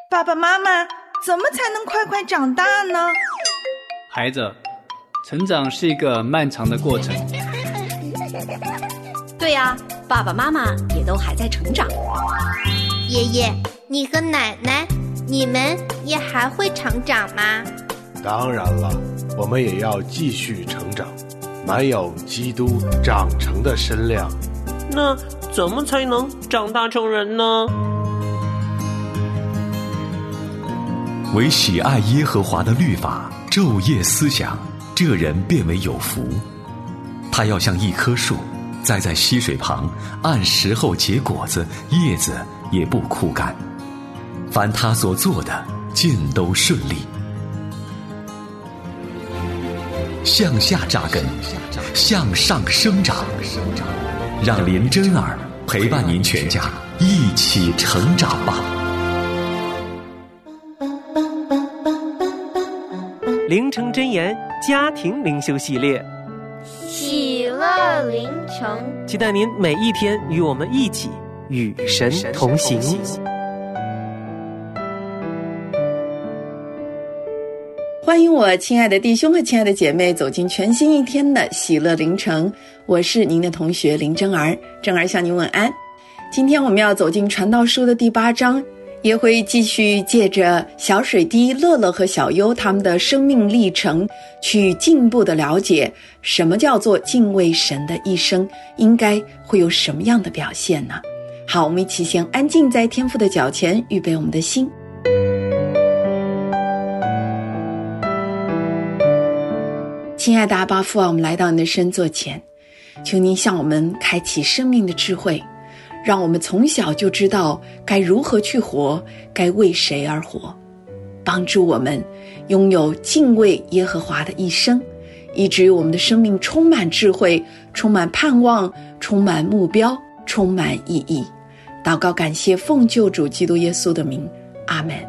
爸爸妈妈，怎么才能快快长大呢？ 孩子，成长是一个漫长的过程。 对呀，爸爸妈妈也都还在成长。 爷爷，你和奶奶，你们也还会成长吗？ 当然了，我们也要继续成长，满有基督长成的身量。 那怎么才能长大成人呢？ 唯喜爱耶和华的律法，昼夜思想，这人便为有福。他要像一棵树，栽在溪水旁，按时候结果子，叶子也不枯干。凡他所做的，尽都顺利。向下扎根，向上生长，让林真儿陪伴您全家一起成长吧。 灵城真言家庭灵修系列， 喜乐灵城， 期待您每一天与我们一起与神同行。 欢迎我亲爱的弟兄和亲爱的姐妹走进全新一天的喜乐灵城，我是您的同学林真儿，真儿向您问安。今天我们要走进传道书的第8章，也会继续借着小水滴、乐乐和小优他们的生命历程，去进一步的了解什么叫做敬畏神的一生，应该会有什么样的表现呢？好，我们一起先安静在天父的脚前，预备我们的心。亲爱的阿爸父啊，我们来到你的圣座前，求您向我们开启生命的智慧，让我们从小就知道该如何去活，该为谁而活，帮助我们拥有敬畏耶和华的一生，以至于我们的生命充满智慧，充满盼望，充满目标，充满意义。祷告感谢，奉救主基督耶稣的名，阿们。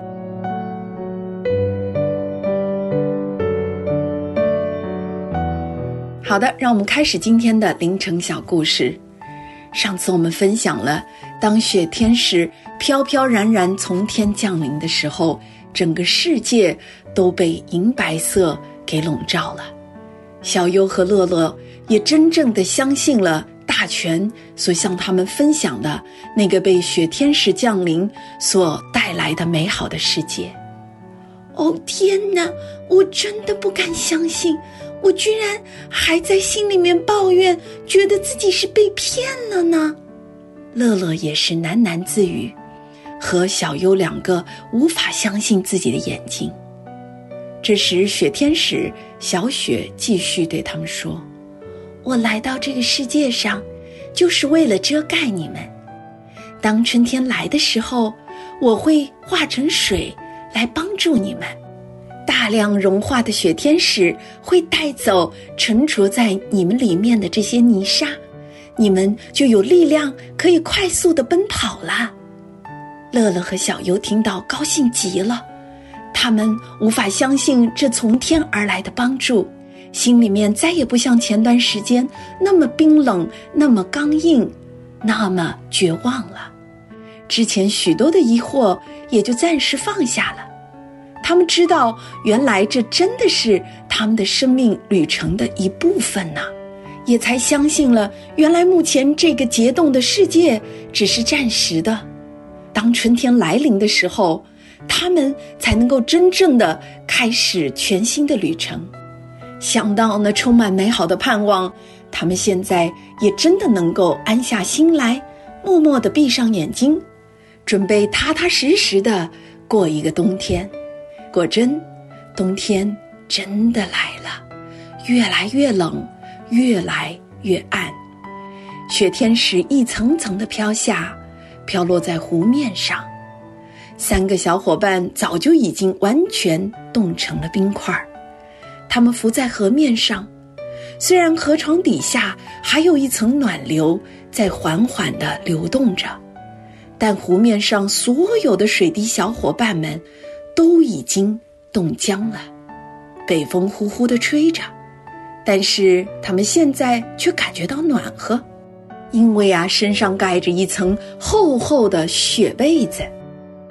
好的，让我们开始今天的灵城小故事。上次我们分享了，当雪天使飘飘然然从天降临的时候，整个世界都被银白色给笼罩了。小优和乐乐也真正的相信了大全所向他们分享的那个被雪天使降临所带来的美好的世界。哦天哪，我真的不敢相信，我居然还在心里面抱怨，觉得自己是被骗了呢。乐乐也是喃喃自语，和小优两个无法相信自己的眼睛。这时雪天使小雪继续对他们说，我来到这个世界上就是为了遮盖你们，当春天来的时候，我会化成水来帮助你们，大量融化的雪天使会带走沉着在你们里面的这些泥沙，你们就有力量可以快速地奔跑了。乐乐和小优听到高兴极了，他们无法相信这从天而来的帮助，心里面再也不像前段时间那么冰冷，那么刚硬，那么绝望了。之前许多的疑惑也就暂时放下了，他们知道原来这真的是他们的生命旅程的一部分呢，也才相信了原来目前这个结冻的世界只是暂时的，当春天来临的时候，他们才能够真正的开始全新的旅程。想到那充满美好的盼望，他们现在也真的能够安下心来，默默地闭上眼睛，准备踏踏实实的过一个冬天。果真，冬天真的来了，越来越冷，越来越暗。雪天使一层层地飘下，飘落在湖面上。3个小伙伴早就已经完全冻成了冰块，他们浮在河面上，虽然河床底下还有一层暖流在缓缓地流动着，但湖面上所有的水滴小伙伴们都已经冻僵了。北风呼呼地吹着，但是他们现在却感觉到暖和，因为身上盖着一层厚厚的雪被子。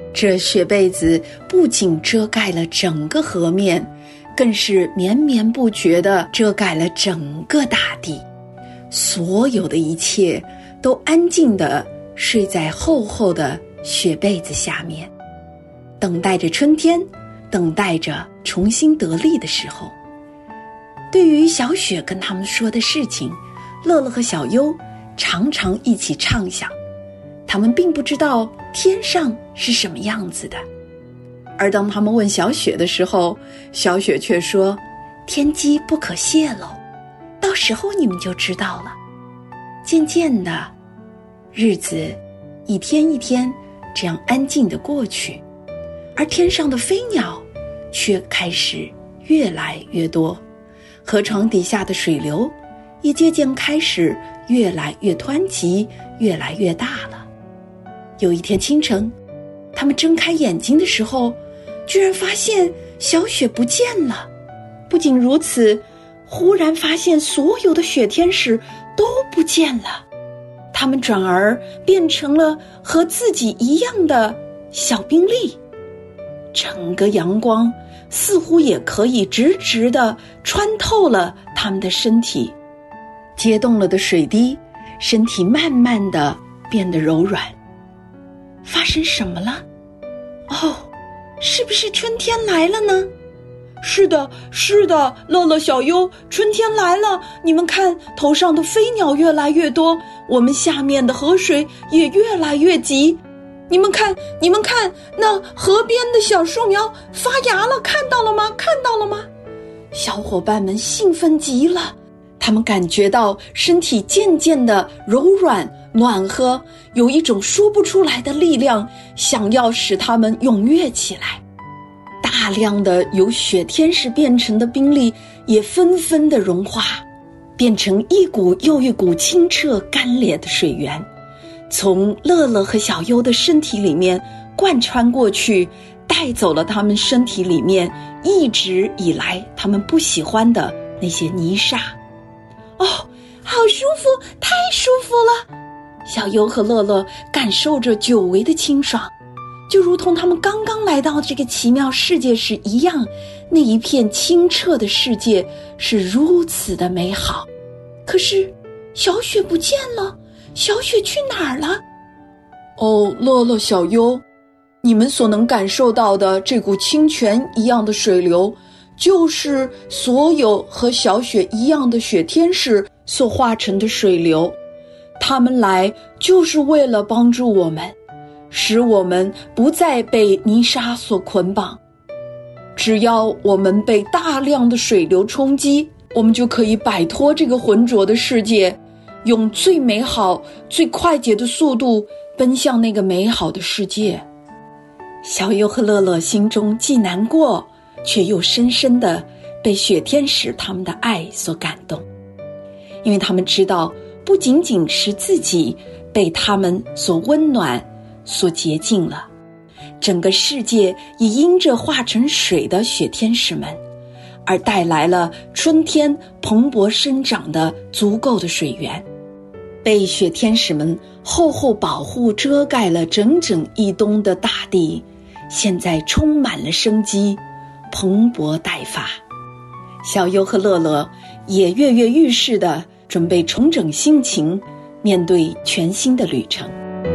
这雪被子不仅遮盖了整个河面，更是绵绵不绝地遮盖了整个大地。所有的一切都安静地睡在厚厚的雪被子下面，等待着春天，等待着重新得力的时候。对于小雪跟他们说的事情，乐乐和小优常常一起畅想。他们并不知道天上是什么样子的，而当他们问小雪的时候，小雪却说：天机不可泄露，到时候你们就知道了。渐渐的，日子一天一天这样安静地过去，而天上的飞鸟却开始越来越多，河床底下的水流也渐渐开始越来越湍急，越来越大了。有一天清晨，他们睁开眼睛的时候，居然发现小雪不见了。不仅如此，忽然发现所有的雪天使都不见了，他们转而变成了和自己一样的小冰粒。整个阳光似乎也可以直直地穿透了他们的身体，结冻了的水滴，身体慢慢地变得柔软。发生什么了？哦，是不是春天来了呢？是的，是的，乐乐小优，春天来了！你们看，头上的飞鸟越来越多，我们下面的河水也越来越急。你们看，你们看，那河边的小树苗发芽了，看到了吗？看到了吗？小伙伴们兴奋极了，他们感觉到身体渐渐的柔软暖和，有一种说不出来的力量，想要使他们踊跃起来。大量的由雪天使变成的冰粒也纷纷的融化，变成一股又一股清澈干裂的水源，从乐乐和小优的身体里面贯穿过去，带走了他们身体里面一直以来他们不喜欢的那些泥沙。哦，好舒服，太舒服了！小优和乐乐感受着久违的清爽，就如同他们刚刚来到这个奇妙世界时一样，那一片清澈的世界是如此的美好。可是小雪不见了，小雪去哪儿了？哦，乐乐小优，你们所能感受到的这股清泉一样的水流，就是所有和小雪一样的雪天使所化成的水流。他们来就是为了帮助我们，使我们不再被泥沙所捆绑。只要我们被大量的水流冲击，我们就可以摆脱这个浑浊的世界，用最美好、最快捷的速度奔向那个美好的世界。小优和乐乐心中既难过，却又深深地被雪天使他们的爱所感动，因为他们知道，不仅仅是自己被他们所温暖、所洁净了，整个世界也因着化成水的雪天使们，而带来了春天蓬勃生长的足够的水源。被雪天使们厚厚保护遮盖了整整一冬的大地，现在充满了生机，蓬勃待发。小优和乐乐也跃跃欲试地准备重整心情，面对全新的旅程。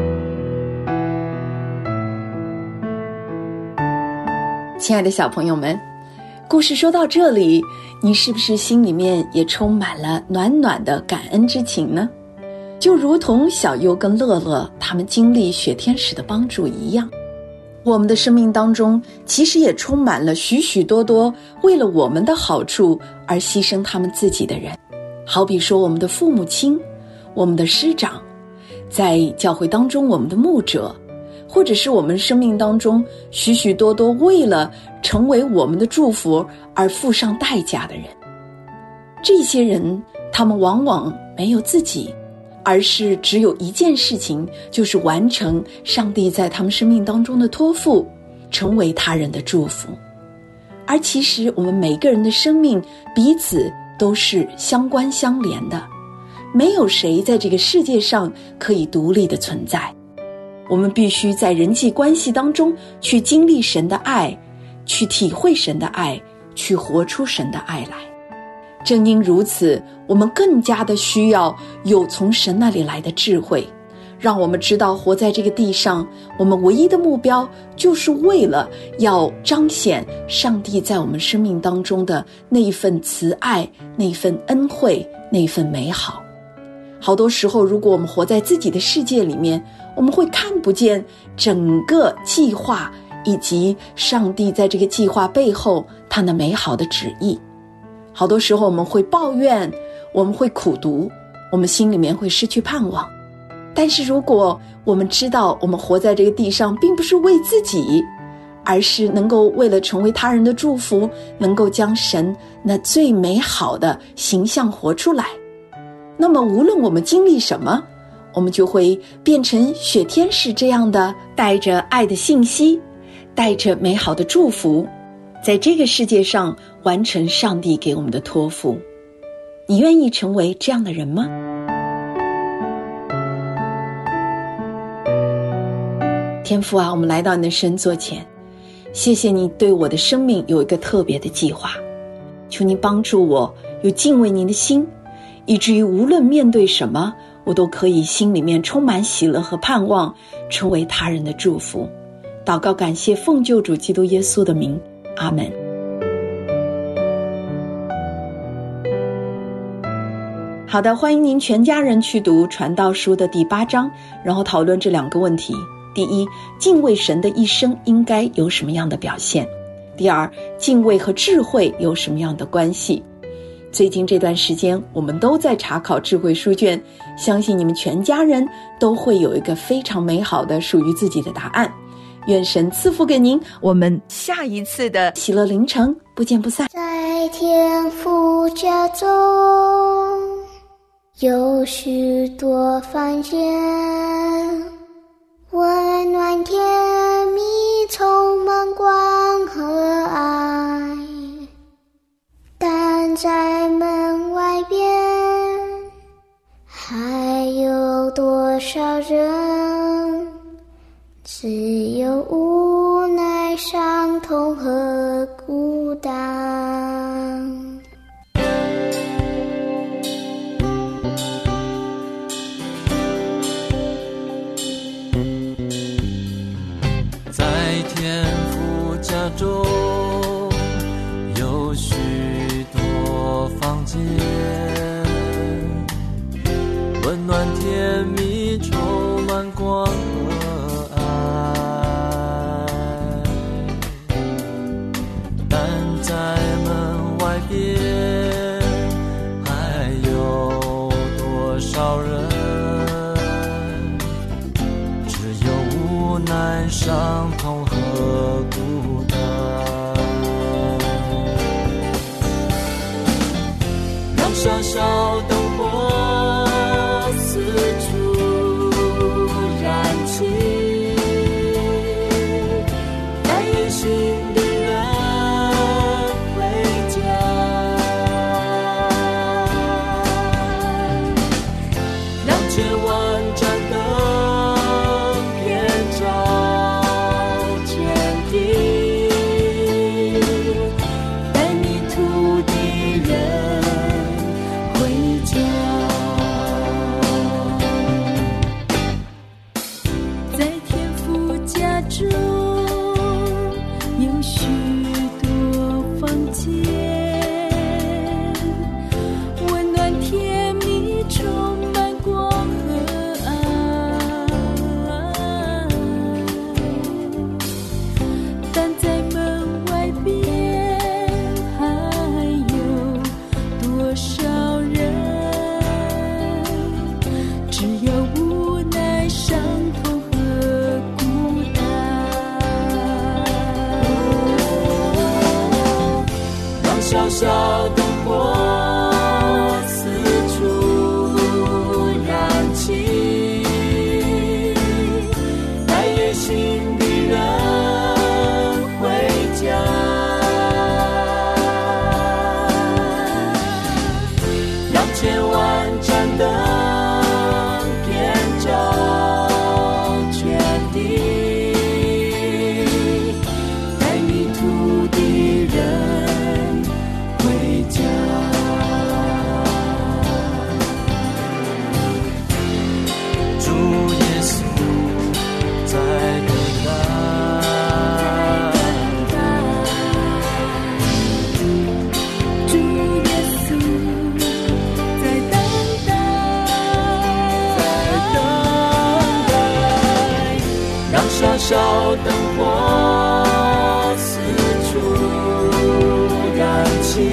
亲爱的小朋友们，故事说到这里，你是不是心里面也充满了暖暖的感恩之情呢？就如同小优跟乐乐他们经历雪天使的帮助一样，我们的生命当中其实也充满了许许多多为了我们的好处而牺牲他们自己的人。好比说我们的父母亲，我们的师长，在教会当中我们的牧者，或者是我们生命当中许许多多为了成为我们的祝福而付上代价的人。这些人他们往往没有自己，而是只有一件事情，就是完成上帝在他们生命当中的托付，成为他人的祝福。而其实我们每个人的生命彼此都是相关相连的，没有谁在这个世界上可以独立的存在。 我们必须在人际关系当中去经历神的爱，去体会神的爱，去活出神的爱来。正因如此，我们更加的需要有从神那里来的智慧，让我们知道活在这个地上，我们唯一的目标就是为了要彰显上帝在我们生命当中的那一份慈爱，那一份恩惠，那一份美好。好多时候，如果我们活在自己的世界里面，我们会看不见整个计划以及上帝在这个计划背后他那美好的旨意。好多时候我们会抱怨，我们会苦读，我们心里面会失去盼望。但是如果我们知道我们活在这个地上并不是为自己，而是能够为了成为他人的祝福，能够将神那最美好的形象活出来，那么无论我们经历什么，我们就会变成雪天使这样的，带着爱的信息，带着美好的祝福，在这个世界上完成上帝给我们的托付。你愿意成为这样的人吗？天父啊，我们来到你的神座前，谢谢你对我的生命有一个特别的计划，求你帮助我有敬畏您的心，以至于无论面对什么，我都可以心里面充满喜乐和盼望，成为他人的祝福。祷告感谢奉救主基督耶稣的名，阿们。好的，欢迎您全家人去读传道书的第8章，然后讨论这2个问题。第一，敬畏神的一生应该有什么样的表现？第二，敬畏和智慧有什么样的关系？最近这段时间我们都在查考智慧书卷，相信你们全家人都会有一个非常美好的属于自己的答案。愿神赐福给您，我们下一次的喜乐灵城不见不散。 在天父家中有许多房间，温暖甜蜜，充满光和爱，但在门外边还有多少人只有无奈、伤痛和孤单。 在天父家中有许多房间，温暖甜蜜，充满光和爱，但在门外边还有多少人只有无奈、伤痛和孤单。让小小灯火四处燃起，带远行的人回家。让千万盏灯遍照天地，带迷途的人回家。 在天父家中有许多房间，温暖甜蜜，充满光和爱，但在门外边还有多少人只有无奈、伤痛和孤单。 让小小灯火四处燃起，带远行的人回家。让千万盏灯遍照全我四处燃起，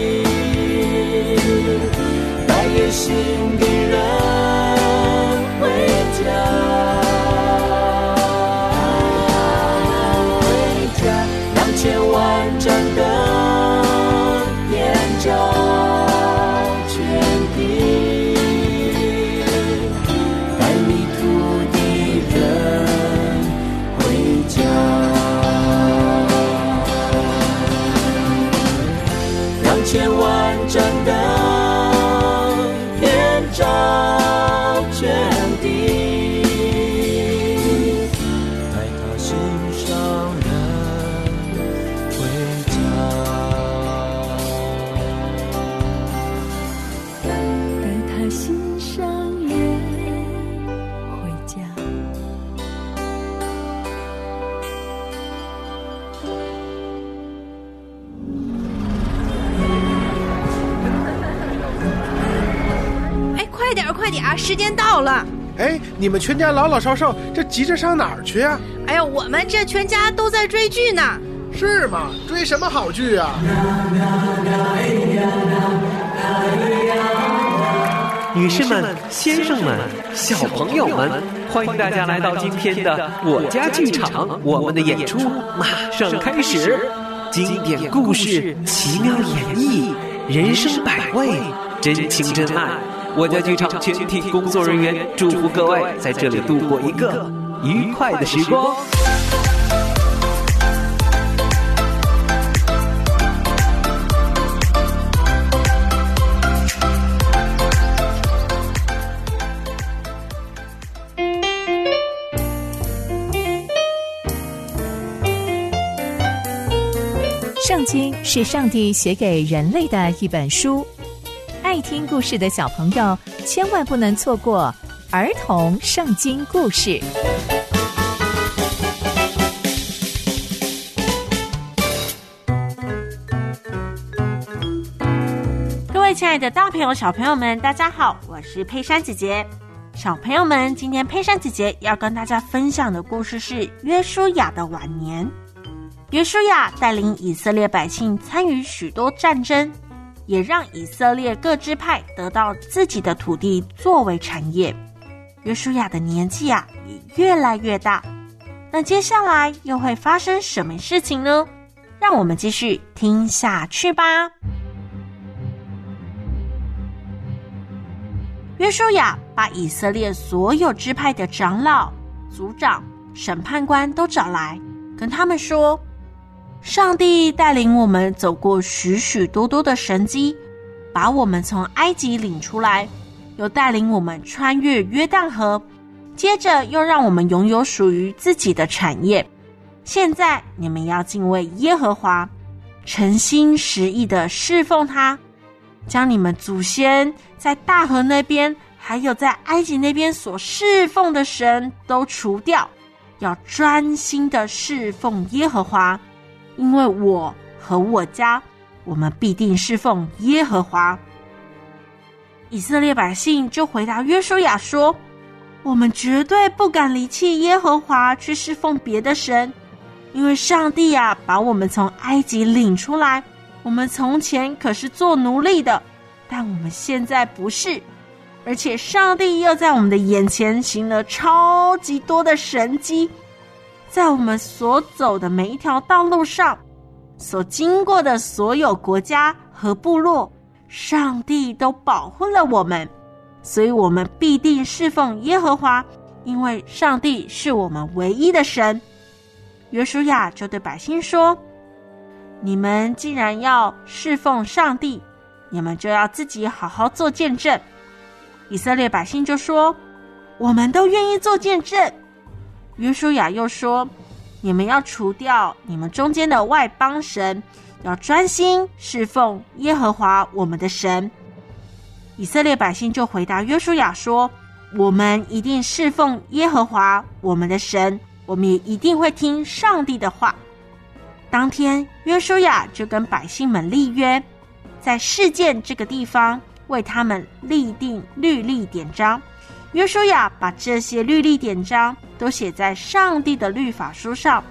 带野心的人回家。2000万盏灯遍照全地，带迷途的人回家。2000万盏灯遍照全地，带他心上人回家， 带他心上人回家。 哎，快点快点，时间到了。 哎，你们全家老老少少这急着上哪儿去啊？ 哎呀，我们这全家都在追剧呢。 是吗？追什么好剧啊？ 女士们、先生们、小朋友们，欢迎大家来到今天的我家剧场，我们的演出马上开始。经典故事，奇妙演绎，人生百味，真情真爱。我家剧场全体工作人员祝福各位在这里度过一个愉快的时光。 圣经是上帝写给人类的一本书，爱听故事的小朋友千万不能错过儿童圣经故事。 各位亲爱的大朋友小朋友们，大家好，我是佩珊姐姐。小朋友们，今天佩珊姐姐要跟大家分享的故事是约书亚的晚年。约书亚带领以色列百姓参与许多战争，也让以色列各支派得到自己的土地作为产业。约书亚的年纪也越来越大，那接下来又会发生什么事情呢？让我们继续听下去吧。约书亚把以色列所有支派的长老、族长、审判官都找来，跟他们说，上帝带领我们走过许许多多的神迹，把我们从埃及领出来，又带领我们穿越约旦河，接着又让我们拥有属于自己的产业。现在你们要敬畏耶和华，诚心实意的侍奉他，将你们祖先在大河那边还有在埃及那边所侍奉的神都除掉，要专心的侍奉耶和华，因为我和我家，我们必定侍奉耶和华。以色列百姓就回答约书亚说，我们绝对不敢离弃耶和华去侍奉别的神，因为上帝把我们从埃及领出来，我们从前可是做奴隶的，但我们现在不是，而且上帝又在我们的眼前行了超级多的神迹，在我们所走的每一条道路上，所经过的所有国家和部落，上帝都保护了我们，所以我们必定侍奉耶和华，因为上帝是我们唯一的神。约书亚就对百姓说，你们既然要侍奉上帝，你们就要自己好好做见证。以色列百姓就说，我们都愿意做见证。约书亚又说，你们要除掉你们中间的外邦神，要专心侍奉耶和华我们的神。以色列百姓就回答约书亚说，我们一定侍奉耶和华我们的神，我们也一定会听上帝的话。当天约书亚就跟百姓们立约，在示剑这个地方为他们立定律例典章。约书亚把这些律例典章都写在上帝的律法书上，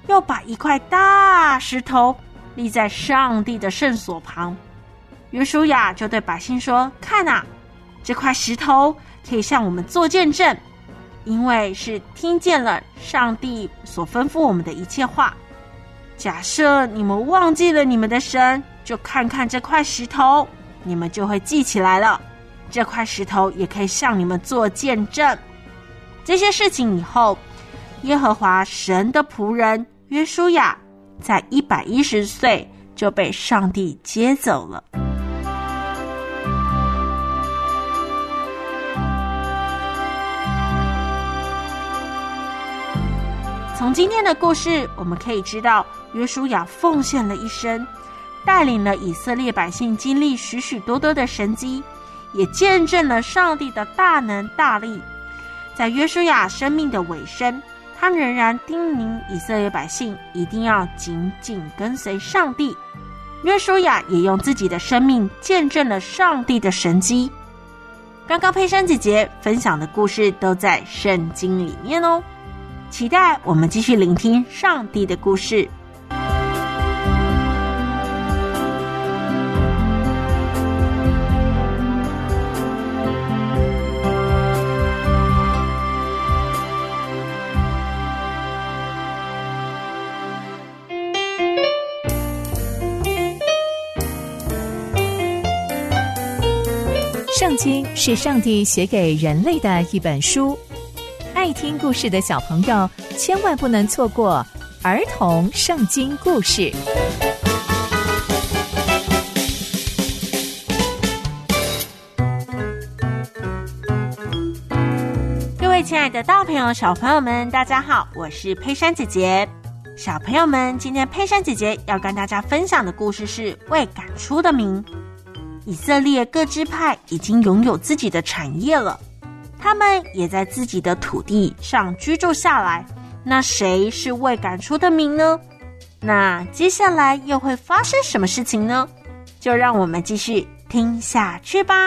又把一块大石头立在上帝的圣所旁。约书亚就对百姓说：看啊，这块石头可以向我们做见证，因为是听见了上帝所吩咐我们的一切话。假设你们忘记了你们的神，就看看这块石头，你们就会记起来了。这块石头也可以向你们做见证。这些事情以后，耶和华神的仆人约书亚在110岁就被上帝接走了。从今天的故事，我们可以知道，约书亚奉献了一生，带领了以色列百姓经历许许多多的神迹，也见证了上帝的大能大力。在约书亚生命的尾声，他仍然叮咛以色列百姓一定要紧紧跟随上帝。约书亚也用自己的生命见证了上帝的神迹。刚刚佩珊姐姐分享的故事都在圣经里面哦，期待我们继续聆听上帝的故事。 圣经是上帝写给人类的一本书，爱听故事的小朋友千万不能错过儿童圣经故事。 各位亲爱的大朋友小朋友们，大家好，我是佩珊姐姐。小朋友们，今天佩珊姐姐要跟大家分享的故事是未赶出的民。以色列各支派已经拥有自己的产业了，他们也在自己的土地上居住下来。那谁是未赶出的民呢？那接下来又会发生什么事情呢？就让我们继续听下去吧。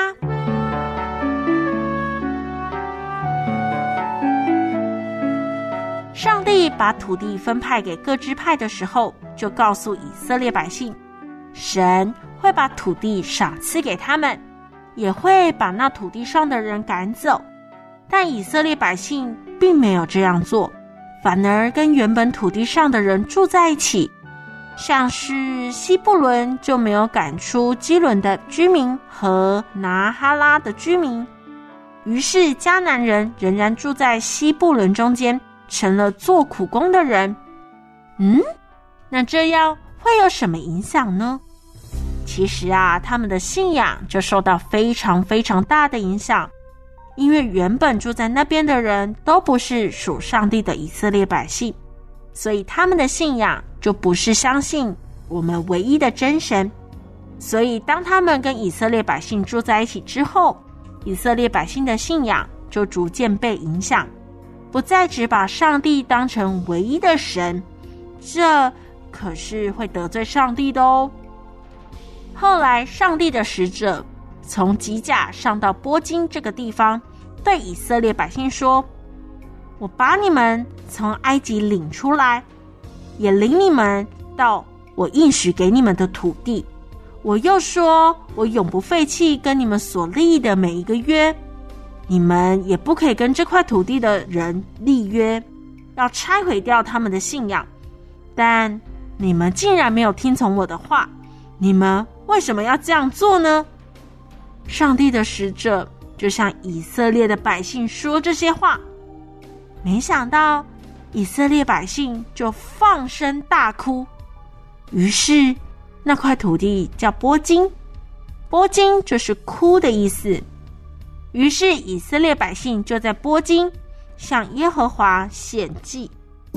上帝把土地分派给各支派的时候，就告诉以色列百姓，神会把土地赏赐给他们，也会把那土地上的人赶走。但以色列百姓并没有这样做，反而跟原本土地上的人住在一起。像是西布伦就没有赶出基伦的居民和拿哈拉的居民，于是迦南人仍然住在西布伦中间，成了做苦工的人。那这样会有什么影响呢？其实啊，他们的信仰就受到非常非常大的影响，因为原本住在那边的人都不是属上帝的以色列百姓，所以他们的信仰就不是相信我们唯一的真神。所以当他们跟以色列百姓住在一起之后，以色列百姓的信仰就逐渐被影响，不再只把上帝当成唯一的神，这可是会得罪上帝的哦。后来上帝的使者从吉甲上到波金这个地方，对以色列百姓说，我把你们从埃及领出来，也领你们到我应许给你们的土地。我又说，我永不废弃跟你们所立的每一个约，你们也不可以跟这块土地的人立约，要拆毁掉他们的信仰。但你们竟然没有听从我的话，你们为什么要这样做呢？上帝的使者就向以色列的百姓说这些话，没想到以色列百姓就放声大哭。于是那块土地叫波金，波金就是哭的意思。于是以色列百姓就在波金向耶和华献祭。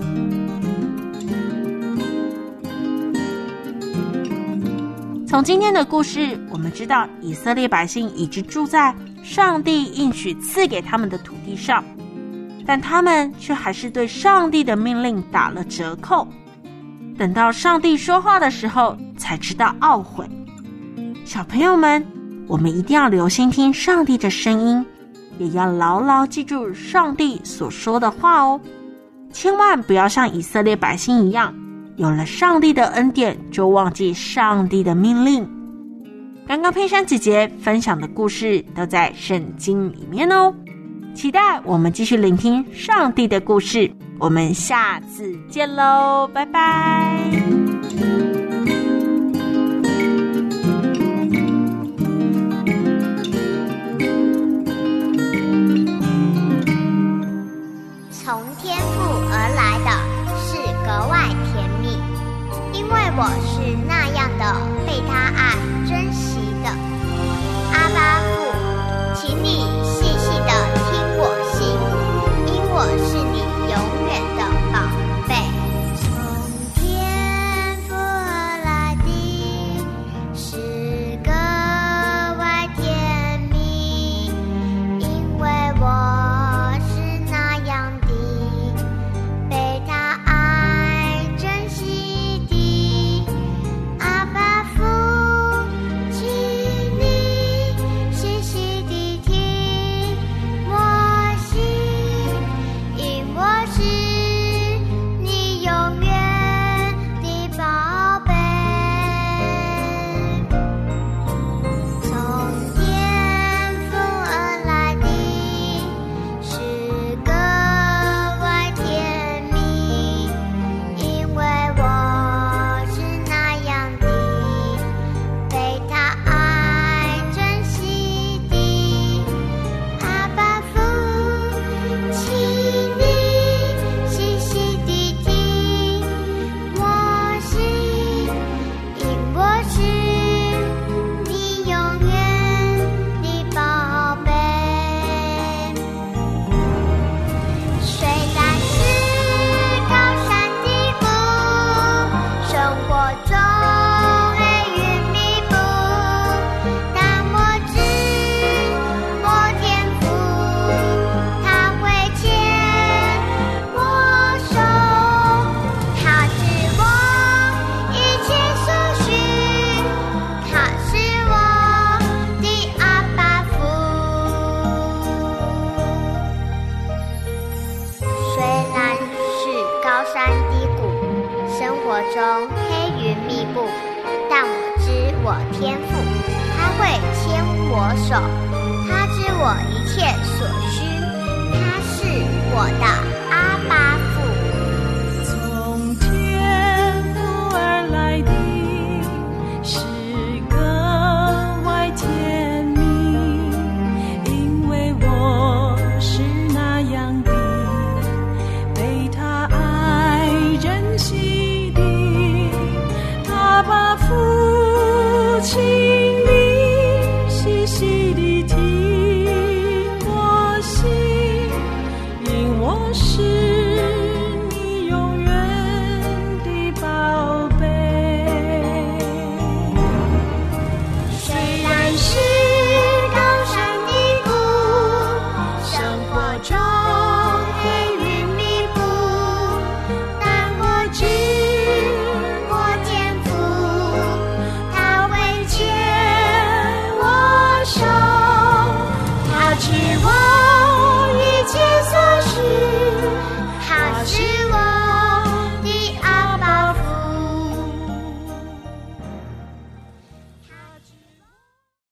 从今天的故事，我们知道以色列百姓一直住在上帝应许赐给他们的土地上，但他们却还是对上帝的命令打了折扣。等到上帝说话的时候，才知道懊悔。小朋友们，我们一定要留心听上帝的声音，也要牢牢记住上帝所说的话哦。 千万不要像以色列百姓一样，有了上帝的恩典就忘记上帝的命令。刚刚佩珊姐姐分享的故事都在圣经里面哦，期待我们继续聆听上帝的故事。我们下次见喽，拜拜。 从天父而来的是格外甜蜜，因为我是那样的被他爱珍惜的。阿爸父，请你细细地听我心，因我是你永远的宝贝。从天父而来的是格外甜蜜，因为我是那样的被他爱珍惜的。阿爸父，请你细细地听我心，因我是你永远的宝贝。从天父而来的是格外甜蜜，因为我是那样的被他爱珍惜的。阿爸父，请你细细地听我心，因我是你永远的宝贝。虽然是高山低谷，生活中黑云密布，但我知我天父，他会牵我手，他知我一切所需，他是我的阿爸父。虽然是高山低谷，生活中黑云密布，但我知我天父，他会牵我手，他知我一切所需，他是我的阿爸父。